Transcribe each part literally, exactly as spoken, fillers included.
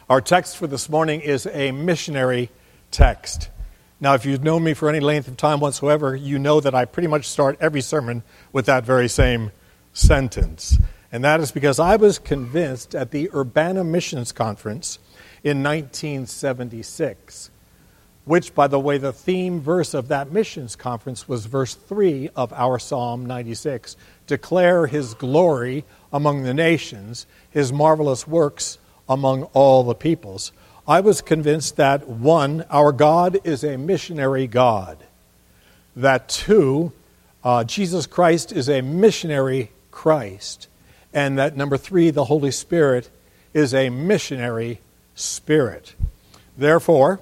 Our text for this morning is a missionary text. Now, if you've known me for any length of time whatsoever, you know that I pretty much start every sermon with that very same sentence. And that is because I was convinced at the Urbana Missions Conference in nineteen seventy-six, which, by the way, the theme verse of that missions conference was verse three of our Psalm ninety-six. Declare his glory among the nations, his marvelous works among all the peoples. I was convinced that, one, our God is a missionary God. That, two, uh, Jesus Christ is a missionary Christ. And that, number three, the Holy Spirit is a missionary Spirit. Therefore,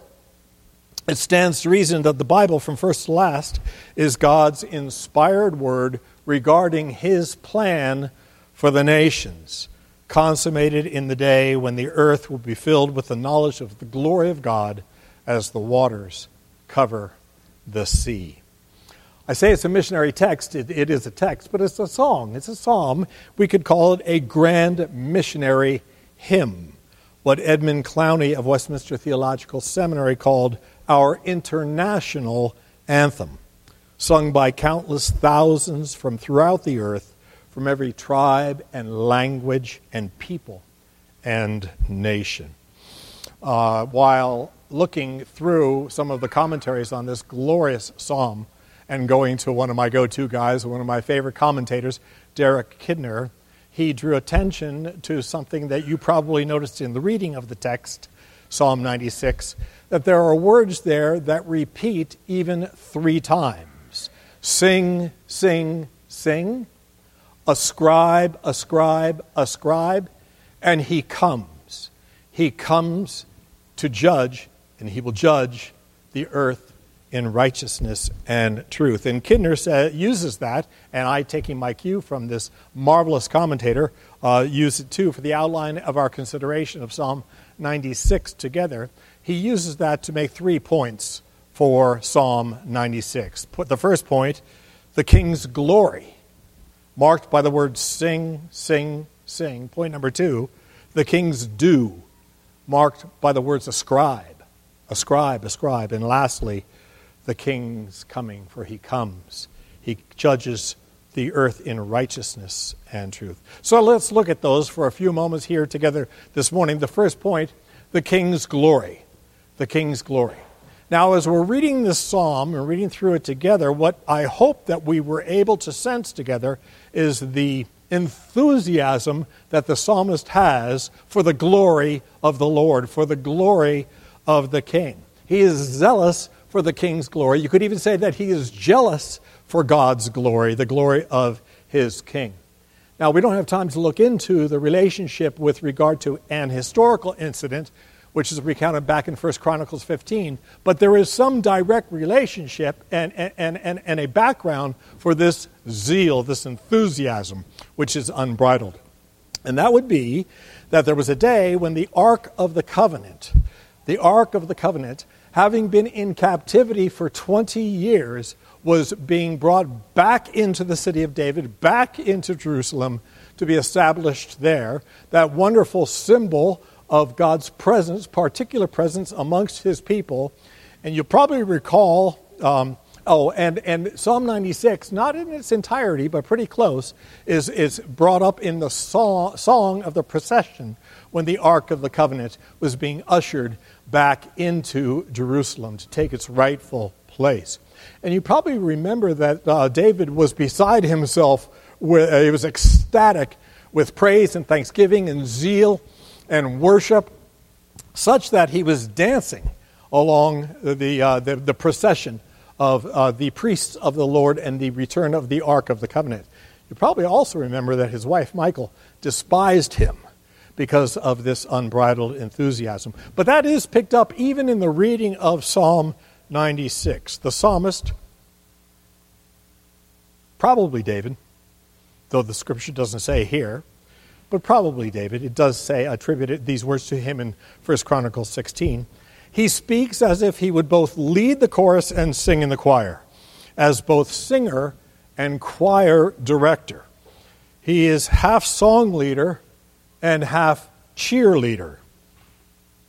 it stands to reason that the Bible, from first to last, is God's inspired word regarding his plan for the nations, consummated in the day when the earth will be filled with the knowledge of the glory of God as the waters cover the sea. I say it's a missionary text. It, it is a text, but it's a song. It's a psalm. We could call it a grand missionary hymn, what Edmund Clowney of Westminster Theological Seminary called our international anthem, sung by countless thousands from throughout the earth, from every tribe and language and people and nation. Uh, while looking through some of the commentaries on this glorious psalm and going to one of my go-to guys, one of my favorite commentators, Derek Kidner, he drew attention to something that you probably noticed in the reading of the text, Psalm ninety-six, that there are words there that repeat even three times. Sing, sing, sing. Ascribe, ascribe, ascribe, and he comes. He comes to judge, and he will judge the earth in righteousness and truth. And Kidner say, uses that, and I, taking my cue from this marvelous commentator, uh, use it too for the outline of our consideration of Psalm ninety-six together. He uses that to make three points for Psalm ninety-six. Put the first point, the king's glory, marked by the word sing, sing, sing. Point number two, the king's due, marked by the words ascribe, ascribe, ascribe. And lastly, the king's coming, for he comes. He judges the earth in righteousness and truth. So let's look at those for a few moments here together this morning. The first point, the king's glory, the king's glory. Now, as we're reading this psalm and reading through it together, what I hope that we were able to sense together is the enthusiasm that the psalmist has for the glory of the Lord, for the glory of the king. He is zealous for the king's glory. You could even say that he is jealous for God's glory, the glory of his king. Now, we don't have time to look into the relationship with regard to an historical incident, which is recounted back in First Chronicles fifteen. But there is some direct relationship and, and, and, and a background for this zeal, this enthusiasm, which is unbridled. And that would be that there was a day when the Ark of the Covenant, the Ark of the Covenant, having been in captivity for twenty years, was being brought back into the city of David, back into Jerusalem to be established there. That wonderful symbol of God's presence, particular presence amongst his people. And you'll probably recall, um, oh, and, and Psalm ninety-six, not in its entirety, but pretty close, is, is brought up in the song, song of the procession when the Ark of the Covenant was being ushered back into Jerusalem to take its rightful place. And you probably remember that uh, David was beside himself. With, uh, he was ecstatic with praise and thanksgiving and zeal and worship, such that he was dancing along the uh, the, the procession of uh, the priests of the Lord and the return of the Ark of the Covenant. You probably also remember that his wife, Michal, despised him because of this unbridled enthusiasm. But that is picked up even in the reading of Psalm ninety-six. The psalmist, probably David, though the scripture doesn't say here, but probably David. It does say, attributed these words to him in First Chronicles sixteen. He speaks as if he would both lead the chorus and sing in the choir, as both singer and choir director. He is half song leader and half cheerleader.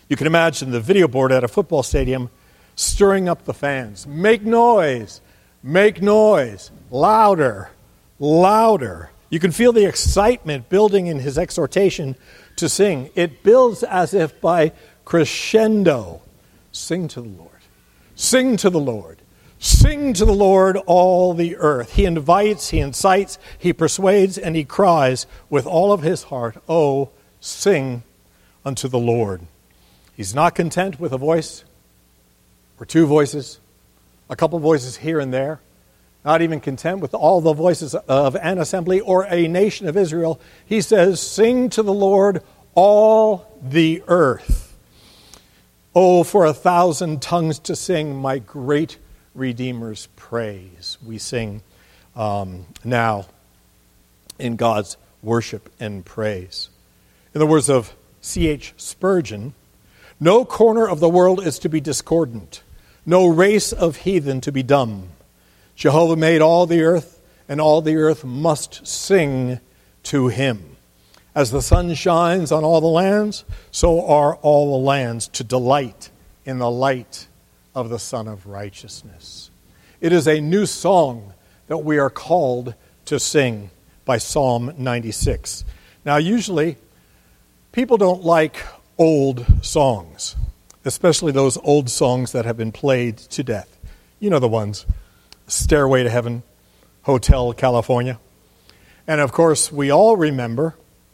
You can imagine the video board at a football stadium stirring up the fans. Make noise, make noise, louder, louder. You can feel the excitement building in his exhortation to sing. It builds as if by crescendo. Sing to the Lord. Sing to the Lord. Sing to the Lord, all the earth. He invites, he incites, he persuades, and he cries with all of his heart, oh, sing unto the Lord. He's not content with a voice or two voices, a couple voices here and there. Not even content with all the voices of an assembly or a nation of Israel. He says, sing to the Lord, all the earth. Oh, for a thousand tongues to sing my great Redeemer's praise. We sing um, now in God's worship and praise. In the words of C H Spurgeon, no corner of the world is to be discordant, no race of heathen to be dumb. Jehovah made all the earth, and all the earth must sing to him. As the sun shines on all the lands, so are all the lands to delight in the light of the Son of Righteousness. It is a new song that we are called to sing by Psalm ninety-six. Now, usually, people don't like old songs, especially those old songs that have been played to death. You know the ones. Stairway to Heaven, Hotel California. And of course, we all remember,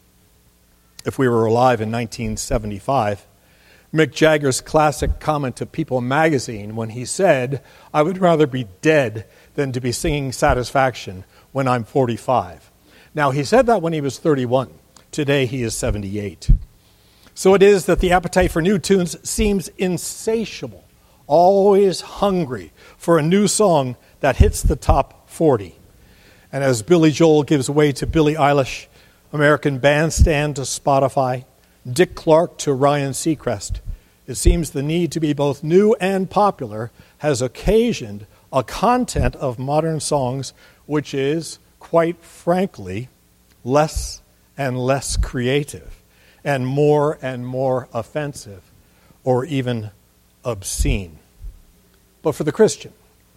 if we were alive in nineteen seventy-five, Mick Jagger's classic comment to People magazine when he said, I would rather be dead than to be singing Satisfaction when I'm forty-five. Now, he said that when he was thirty-one. Today, he is seventy-eight. So it is that the appetite for new tunes seems insatiable, always hungry for a new song that hits the top forty. And as Billy Joel gives way to Billie Eilish, American Bandstand to Spotify, Dick Clark to Ryan Seacrest, it seems the need to be both new and popular has occasioned a content of modern songs which is, quite frankly, less and less creative and more and more offensive or even obscene. But for the Christian,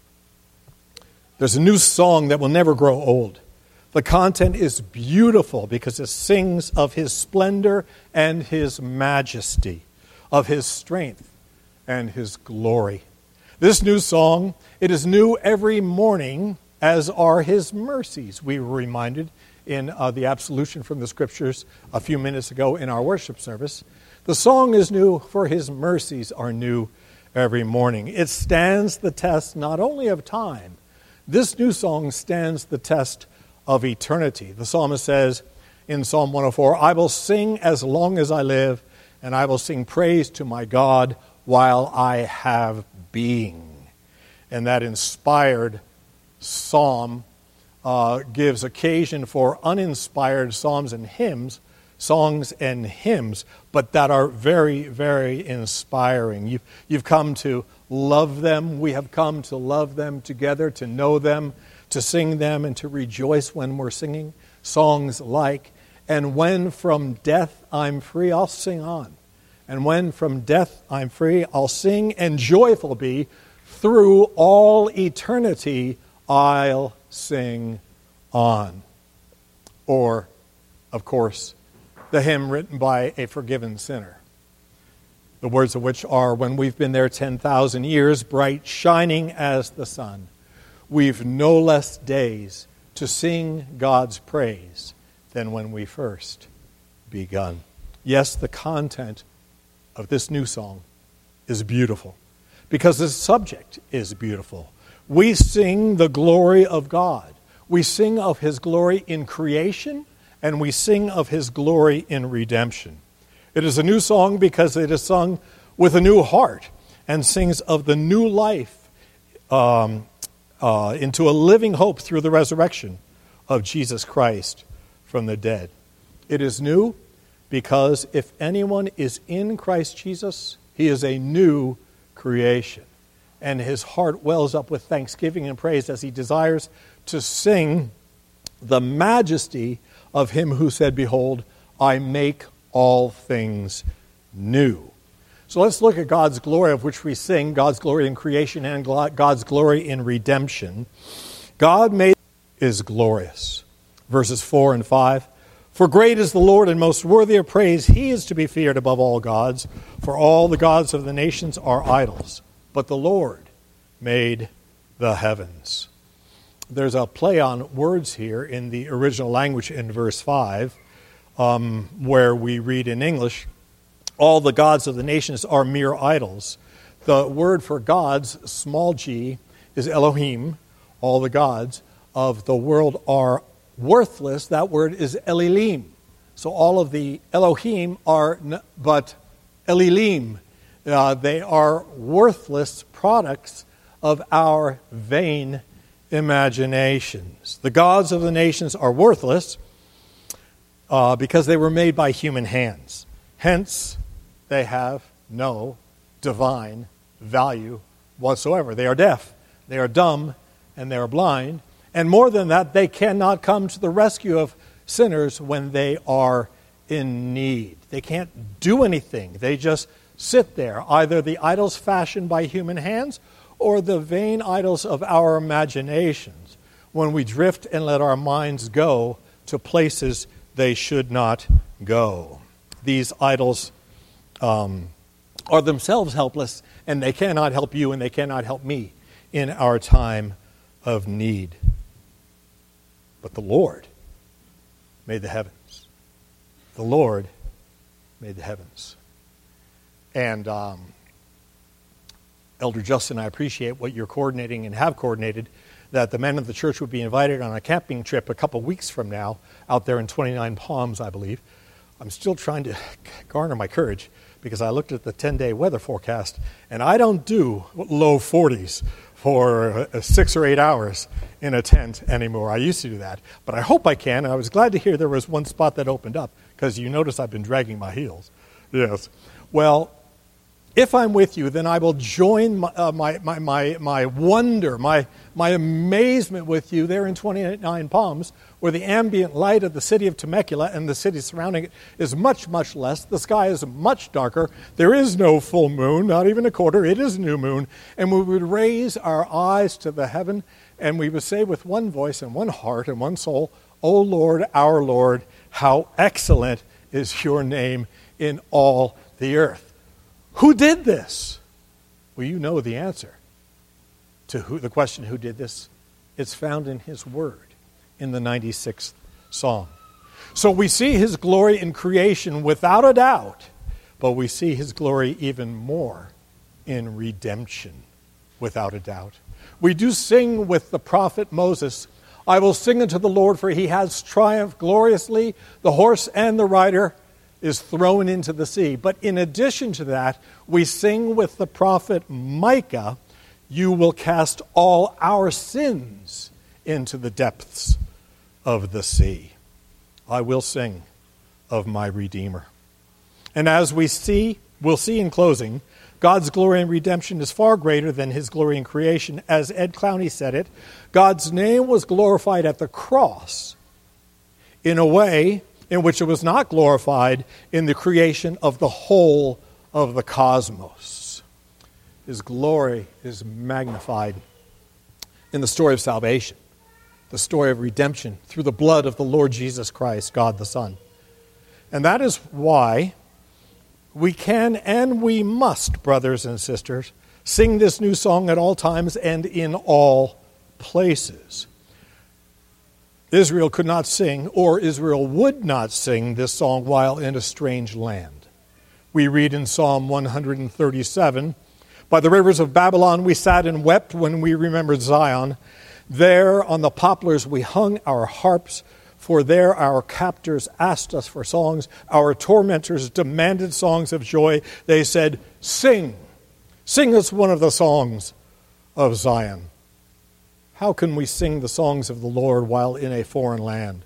there's a new song that will never grow old. The content is beautiful because it sings of his splendor and his majesty, of his strength and his glory. This new song, it is new every morning, as are his mercies. We were reminded in uh, the absolution from the Scriptures a few minutes ago in our worship service. The song is new, for his mercies are new every morning. It stands the test not only of time, this new song stands the test of eternity. The psalmist says in Psalm one oh four, I will sing as long as I live, and I will sing praise to my God while I have being. And that inspired psalm uh, gives occasion for uninspired psalms and hymns, songs and hymns, but that are very, very inspiring. You've, you've come to love them. We have come to love them together, to know them, to sing them, and to rejoice when we're singing songs like, and when from death I'm free, I'll sing on. And when from death I'm free, I'll sing and joyful be. Through all eternity, I'll sing on. Or, of course, the hymn written by a forgiven sinner, the words of which are, when we've been there ten thousand years, bright shining as the sun, we've no less days to sing God's praise than when we first begun. Yes, the content of this new song is beautiful because the subject is beautiful. We sing the glory of God. We sing of his glory in creation, and we sing of his glory in redemption. It is a new song because it is sung with a new heart and sings of the new life um, uh, into a living hope through the resurrection of Jesus Christ from the dead. It is new because if anyone is in Christ Jesus, he is a new creation. And his heart wells up with thanksgiving and praise as he desires to sing the majesty of him who said, behold, I make all things new. So let's look at God's glory, of which we sing, God's glory in creation and God's glory in redemption. God made is glorious. Verses four and five. For great is the Lord and most worthy of praise. He is to be feared above all gods. For all the gods of the nations are idols. But the Lord made the heavens. There's a play on words here in the original language in verse five, um, where we read in English, all the gods of the nations are mere idols. The word for gods, small g, is Elohim. All the gods of the world are worthless. That word is Elilim. So all of the Elohim are n- but Elilim. Uh, they are worthless products of our vain imaginations. The gods of the nations are worthless uh, because they were made by human hands. Hence, they have no divine value whatsoever. They are deaf, they are dumb, and they are blind. And more than that, they cannot come to the rescue of sinners when they are in need. They can't do anything. They just sit there, either the idols fashioned by human hands or the vain idols of our imaginations, when we drift and let our minds go to places they should not go. These idols um, are themselves helpless, and they cannot help you and they cannot help me in our time of need. But the Lord made the heavens. The Lord made the heavens. And um, Elder Justin, I appreciate what you're coordinating and have coordinated, that the men of the church would be invited on a camping trip a couple weeks from now out there in twenty-nine Palms, I believe. I'm still trying to garner my courage because I looked at the ten-day weather forecast, and I don't do low forties for six or eight hours in a tent anymore. I used to do that, but I hope I can, and I was glad to hear there was one spot that opened up, because you notice I've been dragging my heels. Yes. Well, if I'm with you, then I will join my, uh, my, my, my, my wonder, my, my amazement with you there in twenty-nine Palms, where the ambient light of the city of Temecula and the city surrounding it is much, much less. The sky is much darker. There is no full moon, not even a quarter. It is new moon. And we would raise our eyes to the heaven, and we would say with one voice and one heart and one soul, O Lord, our Lord, how excellent is your name in all the earth. Who did this? Well, you know the answer to who, the question, who did this? It's found in his word in the ninety-sixth Psalm. So we see his glory in creation without a doubt, but we see his glory even more in redemption without a doubt. We do sing with the prophet Moses, I will sing unto the Lord, for he has triumphed gloriously. The horse and the rider is thrown into the sea. But in addition to that, we sing with the prophet Micah, you will cast all our sins into the depths of the sea. I will sing of my Redeemer. And as we see, we'll see in closing, God's glory in redemption is far greater than his glory in creation. As Ed Clowney said it, God's name was glorified at the cross in a way in which it was not glorified in the creation of the whole of the cosmos. His glory is magnified in the story of salvation, the story of redemption through the blood of the Lord Jesus Christ, God the Son. And that is why we can and we must, brothers and sisters, sing this new song at all times and in all places. Israel could not sing, or Israel would not sing this song while in a strange land. We read in Psalm one thirty-seven, by the rivers of Babylon we sat and wept when we remembered Zion. There on the poplars we hung our harps, for there our captors asked us for songs. Our tormentors demanded songs of joy. They said, sing, sing us one of the songs of Zion. How can we sing the songs of the Lord while in a foreign land?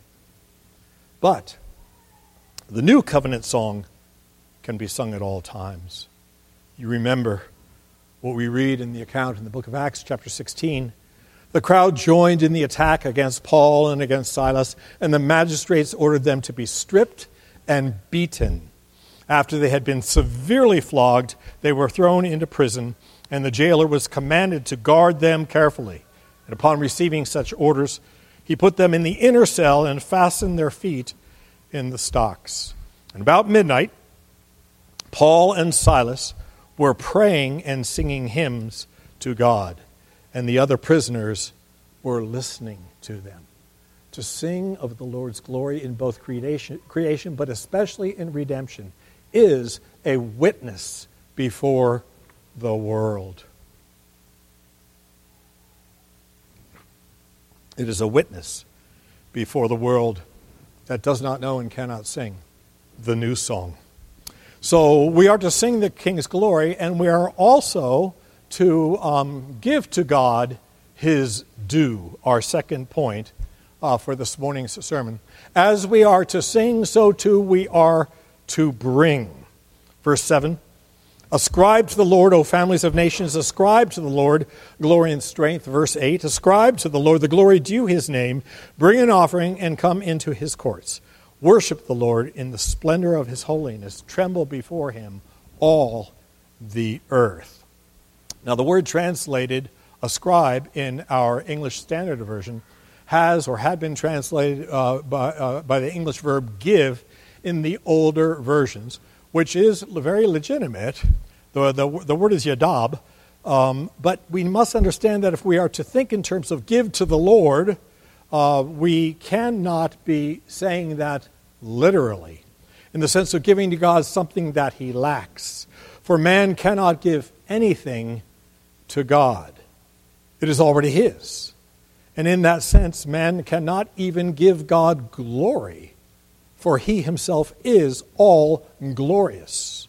But the new covenant song can be sung at all times. You remember what we read in the account in the book of Acts, chapter sixteen. The crowd joined in the attack against Paul and against Silas, and the magistrates ordered them to be stripped and beaten. After they had been severely flogged, they were thrown into prison, and the jailer was commanded to guard them carefully. And upon receiving such orders, he put them in the inner cell and fastened their feet in the stocks. And about midnight, Paul and Silas were praying and singing hymns to God, and the other prisoners were listening to them. To sing of the Lord's glory in both creation, creation, but especially in redemption, is a witness before the world. It is a witness before the world that does not know and cannot sing the new song. So we are to sing the King's glory, and we are also to um, give to God his due, our second point uh, for this morning's sermon. As we are to sing, so too we are to bring. Verse seven, ascribe to the Lord, O families of nations, ascribe to the Lord glory and strength. Verse eight, ascribe to the Lord the glory due his name, bring an offering and come into his courts. Worship the Lord in the splendor of his holiness, tremble before him, all the earth. Now the word translated ascribe in our English Standard Version has or had been translated uh, by, uh, by the English verb give in the older versions, which is very legitimate. The, the, the word is yadab, um, but we must understand that if we are to think in terms of give to the Lord, uh, we cannot be saying that literally, in the sense of giving to God something that he lacks. For man cannot give anything to God. It is already his. And in that sense, man cannot even give God glory, for he himself is all glorious.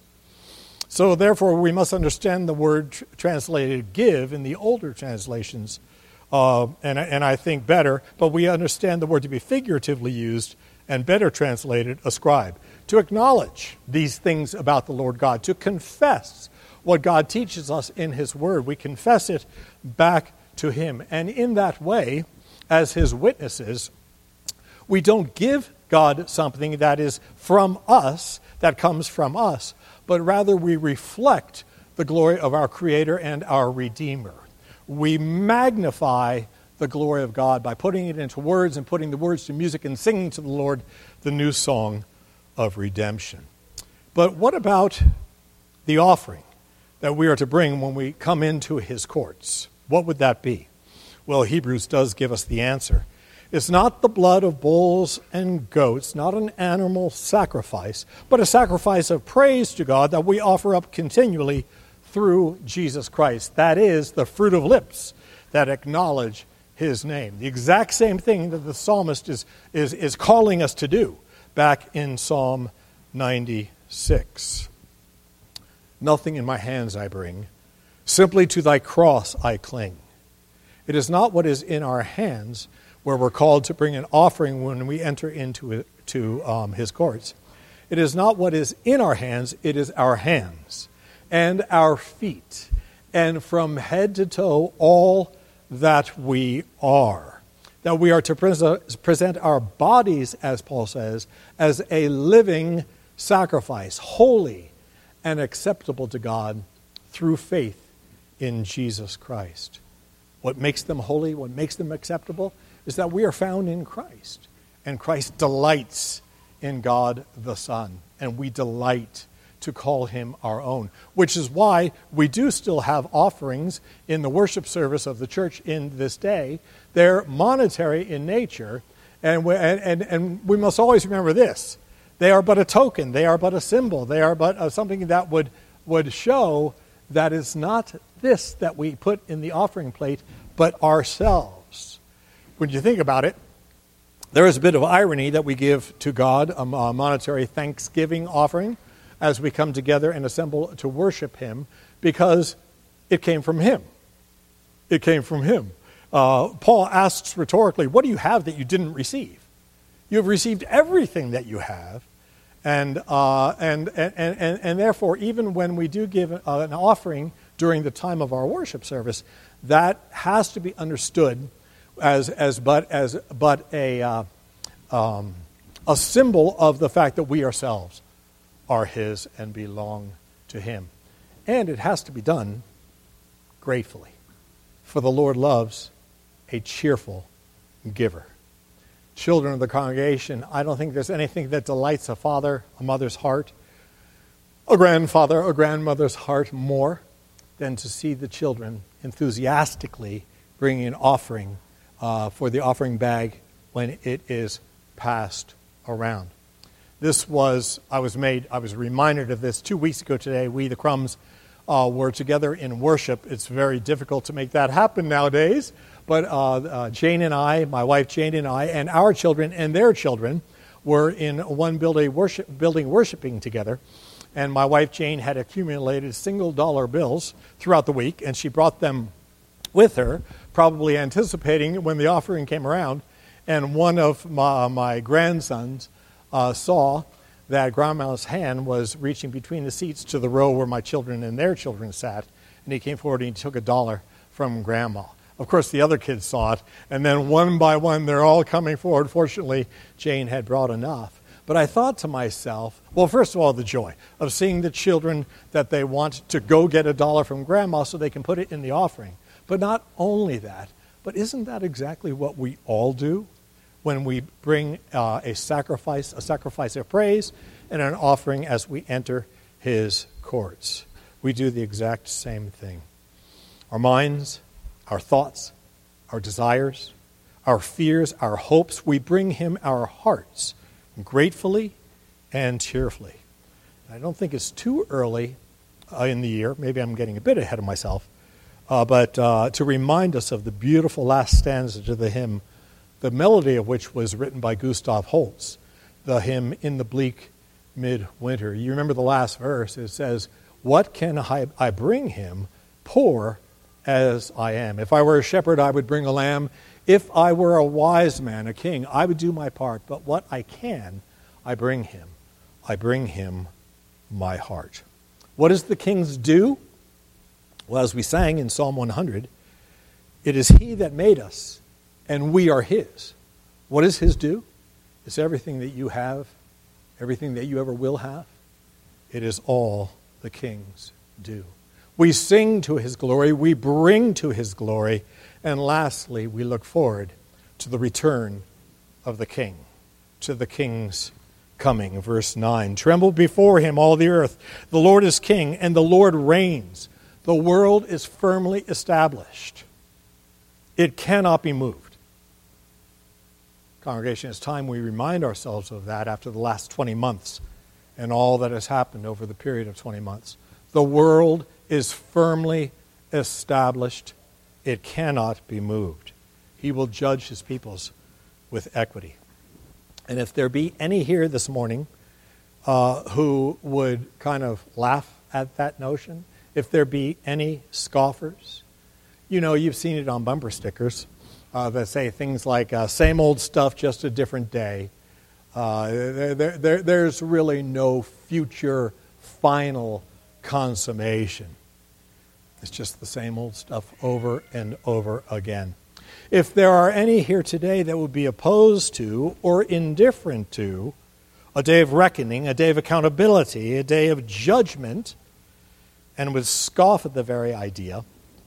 So therefore, we must understand the word tr- translated give in the older translations, uh, and, and I think better, but we understand the word to be figuratively used and better translated ascribe. To acknowledge these things about the Lord God, to confess what God teaches us in his word. We confess it back to him. And in that way, as his witnesses, we don't give God something that is from us, that comes from us, but rather we reflect the glory of our Creator and our Redeemer. We magnify the glory of God by putting it into words and putting the words to music and singing to the Lord the new song of redemption. But what about the offering that we are to bring when we come into his courts? What would that be? Well, Hebrews does give us the answer. It's not the blood of bulls and goats, not an animal sacrifice, but a sacrifice of praise to God that we offer up continually through Jesus Christ. That is the fruit of lips that acknowledge his name. The exact same thing that the psalmist is, is, is calling us to do back in Psalm ninety-six. Nothing in my hands I bring, simply to thy cross I cling. It is not what is in our hands where we're called to bring an offering when we enter into it, to um, his courts. It is not what is in our hands, it is our hands and our feet, and from head to toe, all that we are. That we are to present our bodies, as Paul says, as a living sacrifice, holy and acceptable to God through faith in Jesus Christ. What makes them holy, what makes them acceptable, is that we are found in Christ. And Christ delights in God the Son. And we delight to call him our own. Which is why we do still have offerings in the worship service of the church in this day. They're monetary in nature. And we, and, and, and we must always remember this. They are but a token. They are but a symbol. They are but uh, something that would, would show that it's not this that we put in the offering plate, but ourselves. When you think about it, there is a bit of irony that we give to God a monetary thanksgiving offering as we come together and assemble to worship him, because it came from him. It came from him. Uh, Paul asks rhetorically, what do you have that you didn't receive? You have received everything that you have. And, uh, and, and, and, and therefore, even when we do give an offering during the time of our worship service, that has to be understood as, as, but, as but a, uh, um, a symbol of the fact that we ourselves are his and belong to him. And it has to be done gratefully. For the Lord loves a cheerful giver. Children of the congregation, I don't think there's anything that delights a father, a mother's heart, a grandfather, a grandmother's heart more than to see the children enthusiastically bringing an offering uh, for the offering bag when it is passed around. This was, I was made, I was reminded of this two weeks ago today. We, the Crumbs, uh, were together in worship. It's very difficult to make that happen nowadays. But uh, uh, Jane and I, my wife Jane and I, and our children and their children were in one building, worship, building worshiping together. And my wife Jane had accumulated single dollar bills throughout the week, and she brought them with her, probably anticipating when the offering came around. And one of my, my grandsons uh, saw that Grandma's hand was reaching between the seats to the row where my children and their children sat, and he came forward and he took a dollar from Grandma. Of course, the other kids saw it, and then one by one, they're all coming forward. Fortunately, Jane had brought enough. But I thought to myself, well, first of all, the joy of seeing the children that they want to go get a dollar from Grandma so they can put it in the offering. But not only that, but isn't that exactly what we all do when we bring uh, a sacrifice, a sacrifice of praise and an offering as we enter his courts? We do the exact same thing. Our minds, our thoughts, our desires, our fears, our hopes, we bring him our hearts gratefully and cheerfully. I don't think it's too early uh, in the year, maybe I'm getting a bit ahead of myself, uh, but uh, to remind us of the beautiful last stanza to the hymn, the melody of which was written by Gustav Holst, the hymn In the Bleak Midwinter. You remember the last verse, it says, "What can I, I bring him, poor as I am? If I were a shepherd, I would bring a lamb. If I were a wise man, a king, I would do my part. But what I can, I bring him. I bring him my heart." What does the king's do? Well, as we sang in Psalm one hundred, it is he that made us, and we are his. What is his due? It's everything that you have, everything that you ever will have. It is all the king's due. We sing to his glory, we bring to his glory, and lastly, we look forward to the return of the king, to the king's coming. Verse nine, "Tremble before him, all the earth. The Lord is king, and the Lord reigns. The world is firmly established. It cannot be moved." Congregation, it's time we remind ourselves of that after the last twenty months and all that has happened over the period of twenty months. The world is firmly established. It cannot be moved. He will judge his peoples with equity. And if there be any here this morning uh, who would kind of laugh at that notion, if there be any scoffers, you know, you've seen it on bumper stickers uh, that say things like, uh, same old stuff, just a different day. Uh, there, there, there, there's really no future final consummation. It's just the same old stuff over and over again. If there are any here today that would be opposed to or indifferent to a day of reckoning, a day of accountability, a day of judgment, and would scoff at the very idea,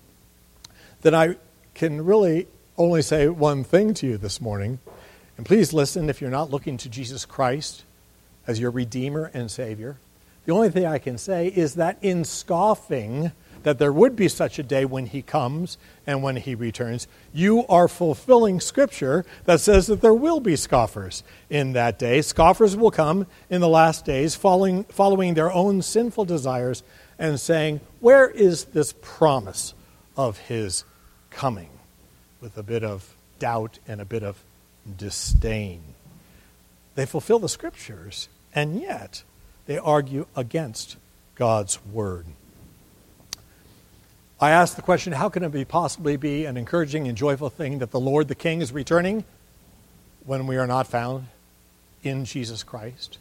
then I can really only say one thing to you this morning. And please listen, if you're not looking to Jesus Christ as your Redeemer and Savior, the only thing I can say is that in scoffing that there would be such a day when he comes and when he returns, you are fulfilling Scripture that says that there will be scoffers in that day. Scoffers will come in the last days following, following their own sinful desires and saying, where is this promise of his coming? With a bit of doubt and a bit of disdain. They fulfill the Scriptures, and yet they argue against God's Word. I ask the question, how can it be possibly be an encouraging and joyful thing that the Lord, the King, is returning when we are not found in Jesus Christ?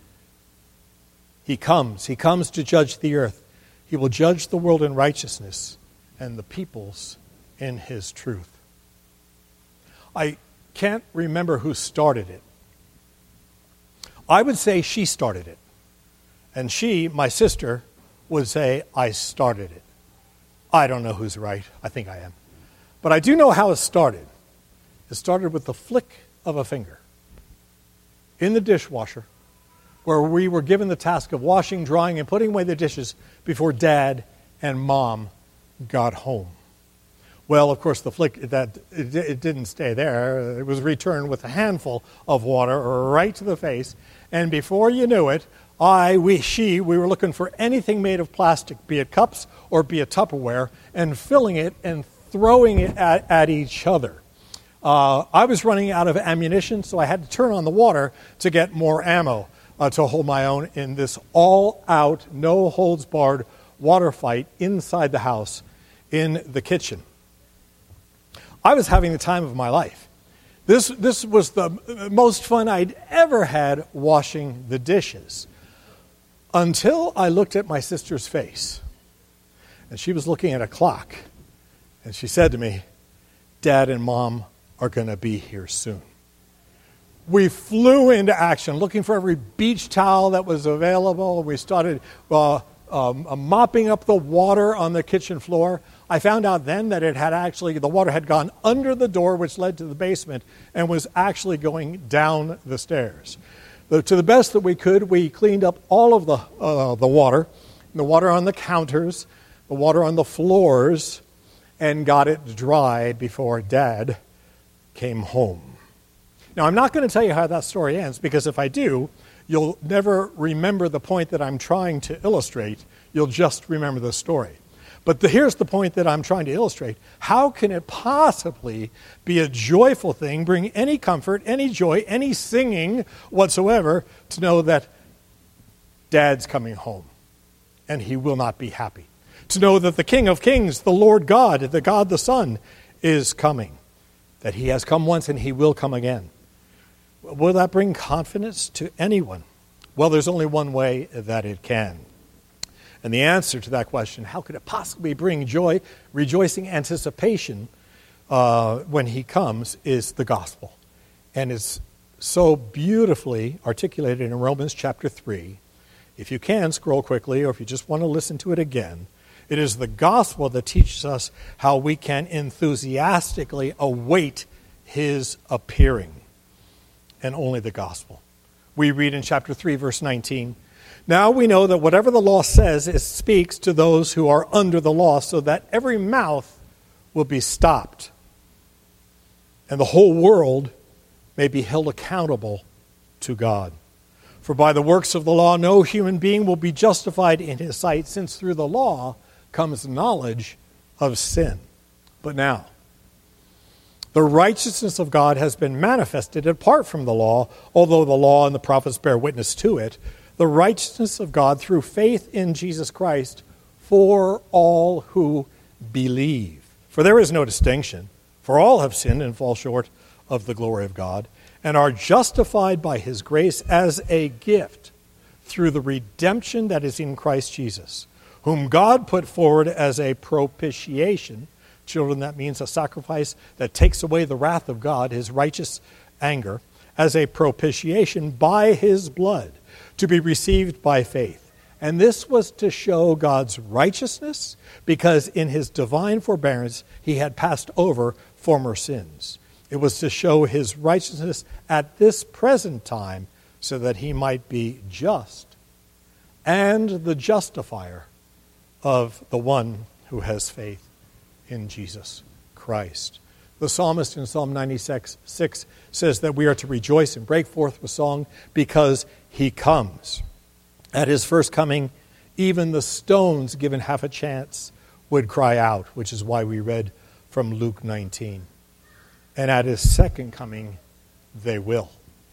He comes. He comes to judge the earth. He will judge the world in righteousness and the peoples in his truth. I can't remember who started it. I would say she started it. And she, my sister, would say, I started it. I don't know who's right. I think I am. But I do know how it started. It started with the flick of a finger in the dishwasher, where we were given the task of washing, drying, and putting away the dishes before Dad and Mom got home. Well, of course, the flick, that it, it didn't stay there. It was returned with a handful of water right to the face. And before you knew it, I, we, she, we were looking for anything made of plastic, be it cups or be it Tupperware, and filling it and throwing it at, at each other. Uh, I was running out of ammunition, so I had to turn on the water to get more ammo uh, to hold my own in this all-out, no-holds-barred water fight inside the house in the kitchen. I was having the time of my life. This, this was the most fun I'd ever had washing the dishes, until I looked at my sister's face. And she was looking at a clock. And she said to me, Dad and Mom are going to be here soon. We flew into action, looking for every beach towel that was available. We started uh, um, mopping up the water on the kitchen floor. I found out then that it had actually, the water had gone under the door, which led to the basement, and was actually going down the stairs. To the best that we could, we cleaned up all of the uh, the water, the water on the counters, the water on the floors, and got it dry before Dad came home. Now, I'm not going to tell you how that story ends, because if I do, you'll never remember the point that I'm trying to illustrate. You'll just remember the story. But the, here's the point that I'm trying to illustrate. How can it possibly be a joyful thing, bring any comfort, any joy, any singing whatsoever, to know that Dad's coming home and he will not be happy? To know that the King of Kings, the Lord God, the God the Son, is coming. That he has come once and he will come again. Will that bring confidence to anyone? Well, there's only one way that it can. And the answer to that question, how could it possibly bring joy, rejoicing, anticipation uh, when he comes, is the gospel. And it's so beautifully articulated in Romans chapter three. If you can, scroll quickly, or if you just want to listen to it again. It is the gospel that teaches us how we can enthusiastically await his appearing. And only the gospel. We read in chapter three, verse nineteen, now we know that whatever the law says, it speaks to those who are under the law, so that every mouth will be stopped, and the whole world may be held accountable to God. For by the works of the law, no human being will be justified in his sight, since through the law comes knowledge of sin. But now, the righteousness of God has been manifested apart from the law, although the law and the prophets bear witness to it. The righteousness of God through faith in Jesus Christ for all who believe. For there is no distinction, for all have sinned and fall short of the glory of God, and are justified by his grace as a gift through the redemption that is in Christ Jesus, whom God put forward as a propitiation. Children, that means a sacrifice that takes away the wrath of God, his righteous anger, as a propitiation by his blood, to be received by faith. And this was to show God's righteousness, because in his divine forbearance he had passed over former sins. It was to show his righteousness at this present time, so that he might be just and the justifier of the one who has faith in Jesus Christ. The psalmist in Psalm ninety-six six says that we are to rejoice and break forth with song because he comes. At his first coming, even the stones, given half a chance, would cry out, which is why we read from Luke nineteen. And at his second coming, they will.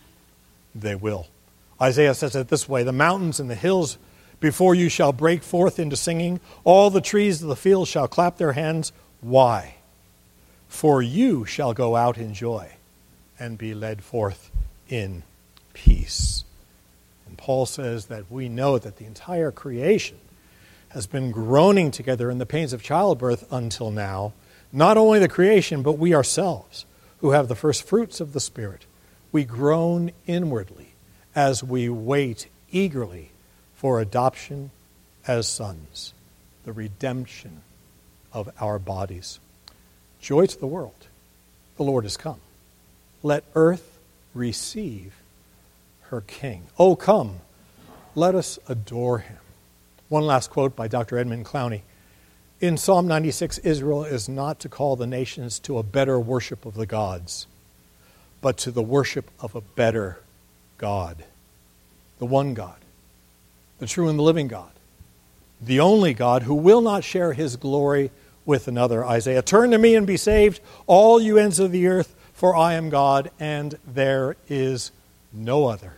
They will. Isaiah says it this way, the mountains and the hills before you shall break forth into singing. All the trees of the field shall clap their hands. Why? For you shall go out in joy and be led forth in peace. And Paul says that we know that the entire creation has been groaning together in the pains of childbirth until now. Not only the creation, but we ourselves, who have the first fruits of the Spirit. We groan inwardly as we wait eagerly for adoption as sons, the redemption of our bodies. Joy to the world. The Lord is come. Let earth receive her King. Oh, come, let us adore him. One last quote by Doctor Edmund Clowney. In Psalm ninety-six, Israel is not to call the nations to a better worship of the gods, but to the worship of a better God. The one God, the true and the living God, the only God who will not share his glory with another. Isaiah, turn to me and be saved, all you ends of the earth, for I am God and there is no other.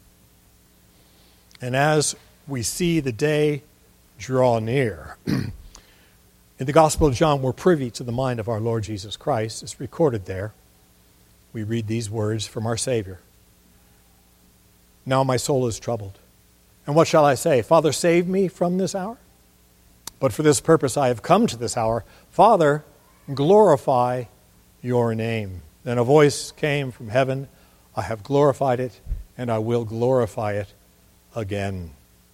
And as we see the day draw near, in the Gospel of John, we're privy to the mind of our Lord Jesus Christ. It's recorded there. We read these words from our Savior. Now my soul is troubled. And what shall I say? Father, save me from this hour? But for this purpose I have come to this hour. Father, glorify your name. Then a voice came from heaven. I have glorified it, and I will glorify it again.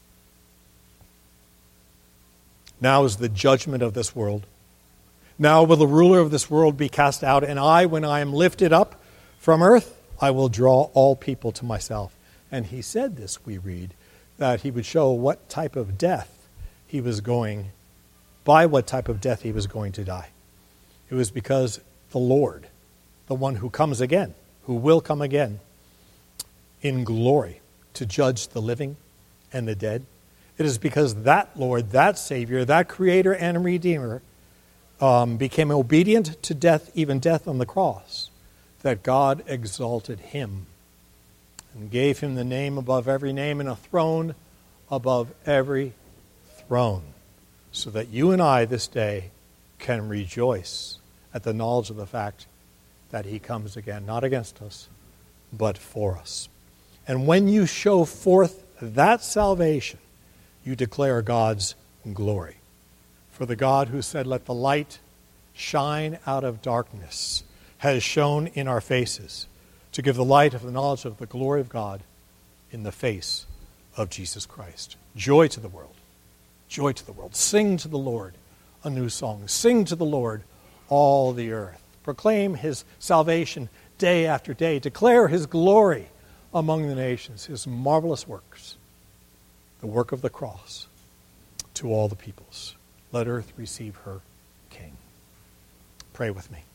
Now is the judgment of this world. Now will the ruler of this world be cast out, and I, when I am lifted up from earth, I will draw all people to myself. And he said this, we read, that he would show what type of death he was going, by what type of death he was going to die. It was because the Lord, the one who comes again, who will come again in glory to judge the living and the dead, it is because that Lord, that Savior, that Creator and Redeemer um, became obedient to death, even death on the cross, that God exalted him and gave him the name above every name and a throne above every throne, so that you and I this day can rejoice at the knowledge of the fact that he comes again, not against us, but for us. And when you show forth that salvation, you declare God's glory. For the God who said, let the light shine out of darkness, has shone in our faces to give the light of the knowledge of the glory of God in the face of Jesus Christ. Joy to the world. Joy to the world. Sing to the Lord a new song. Sing to the Lord all the earth. Proclaim his salvation day after day. Declare his glory among the nations, his marvelous works, the work of the cross, to all the peoples. Let earth receive her King. Pray with me.